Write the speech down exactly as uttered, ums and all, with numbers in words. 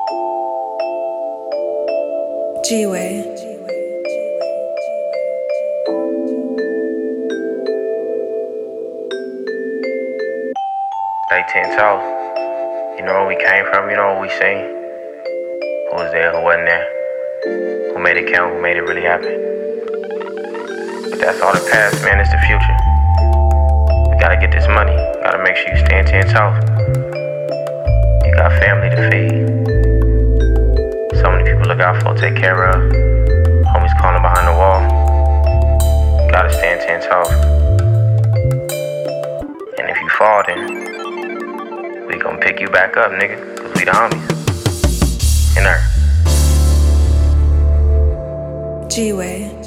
G-Way. Stay ten toes. You know where we came from, you know what we seen. Who was there, who wasn't there. Who made it count, who made it really happen. But that's all the past, man, it's the future. We gotta get this money. Gotta make sure you stand ten toes. You got family to feed. So many people look out for, take care of. Homies calling behind the wall. Gotta stand ten toes. And if you fall, then we gon' pick you back up, nigga, cause we the homies. In her. G-Way.